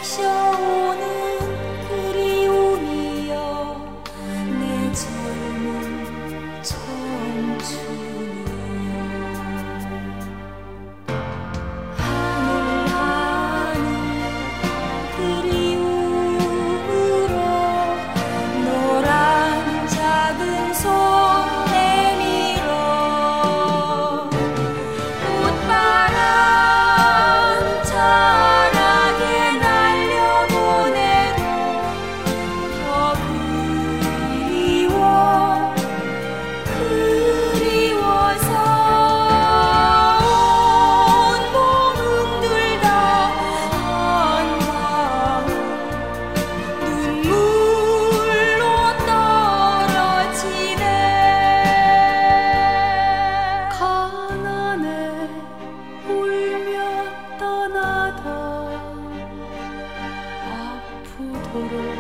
적셔오는 그리움이여 내 젊은 청춘이여 하늘 하늘 그리움으로 노란 작은 손 내밀어 꽃바람 자라게 날려보내도 더 그리워서 온몸 흔들다 한 방울 눈물로 떨어지네 가난해 울며 떠나다 아프도록